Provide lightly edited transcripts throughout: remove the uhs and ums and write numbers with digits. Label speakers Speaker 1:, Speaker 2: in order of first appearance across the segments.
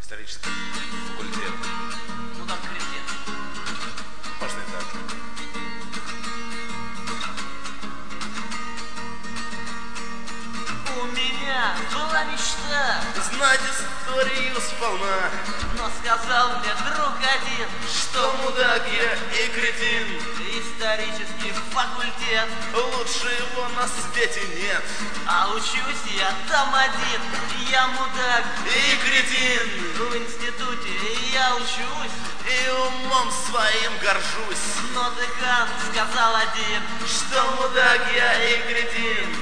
Speaker 1: Исторический факультет.
Speaker 2: Ну там кретин.
Speaker 1: Можно и так.
Speaker 2: У меня была мечта
Speaker 1: Знать историю сполна,
Speaker 2: но сказал мне друг один,
Speaker 1: что мудак я и кретин.
Speaker 2: исторический факультет,
Speaker 1: Лучше его на свете нет.
Speaker 2: а учусь я там один. Я мудак
Speaker 1: И кретин.
Speaker 2: в институте, я учусь,
Speaker 1: И умом своим горжусь,
Speaker 2: но декан сказал один.
Speaker 1: что мудак я и кретин.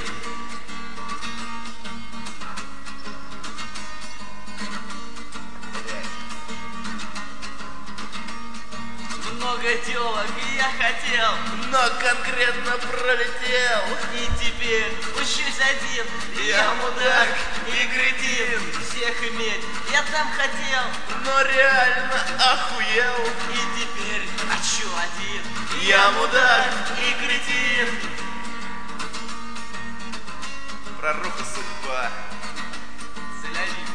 Speaker 2: Много телок я хотел,
Speaker 1: Но конкретно пролетел.
Speaker 2: и теперь учусь один.
Speaker 1: Я мудак и кретин.
Speaker 2: Всех иметь я там хотел,
Speaker 1: Но реально охуел.
Speaker 2: и теперь хочу один.
Speaker 1: Я мудак и кретин. Пророка судьба.
Speaker 2: Целявите.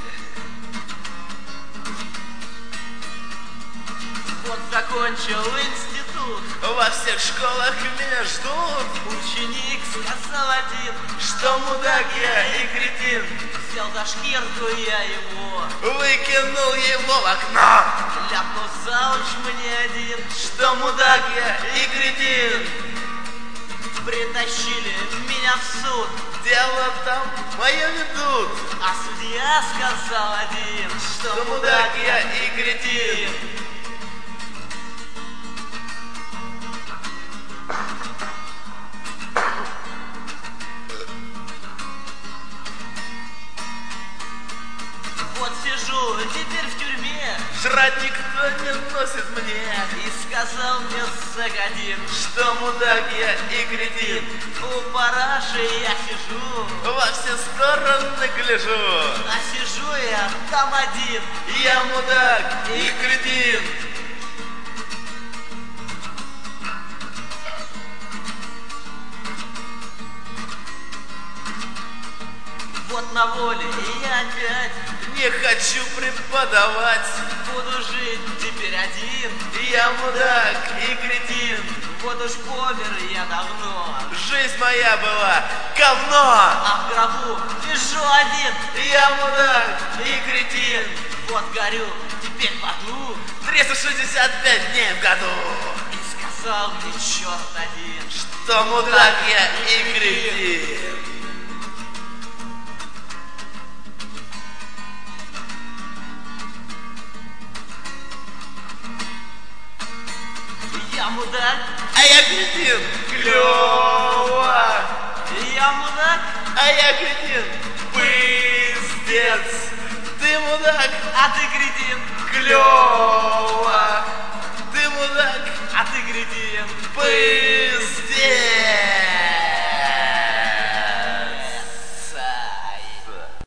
Speaker 2: Вот закончил институт,
Speaker 1: Во всех школах меня ждут,
Speaker 2: ученик сказал один.
Speaker 1: что мудак я и кретин.
Speaker 2: Взял за шкирку я его,
Speaker 1: Выкинул его в окно,
Speaker 2: ляпнул зауч мне один.
Speaker 1: что мудак я и кретин.
Speaker 2: Притащили меня в суд,
Speaker 1: Дело там мое ведут,
Speaker 2: а судья сказал один,
Speaker 1: что мудак я и кретин.
Speaker 2: Вот сижу теперь в тюрьме,
Speaker 1: Жрать никто не носит мне,
Speaker 2: и сказал мне зэк один,
Speaker 1: что мудак я и кретин.
Speaker 2: у параши я сижу,
Speaker 1: Во все стороны гляжу,
Speaker 2: а сижу я там один.
Speaker 1: я мудак и кретин.
Speaker 2: Вот на воле и я опять
Speaker 1: Не хочу преподавать,
Speaker 2: буду жить теперь один.
Speaker 1: я мудак и кретин.
Speaker 2: Вот уж помер я давно,
Speaker 1: Жизнь моя была говно,
Speaker 2: а в гробу лежу один.
Speaker 1: я мудак и кретин.
Speaker 2: Вот горю теперь в аду,
Speaker 1: 365 дней в году,
Speaker 2: и сказал мне черт один,
Speaker 1: что мудак я и кретин.
Speaker 2: я мудак,
Speaker 1: А я кретин. Клёво.
Speaker 2: я мудак,
Speaker 1: А я кретин. Пиздец. Ты мудак.
Speaker 2: а ты кретин,
Speaker 1: Клёво. Ты мудак.
Speaker 2: а ты кретин.
Speaker 1: Пиздец.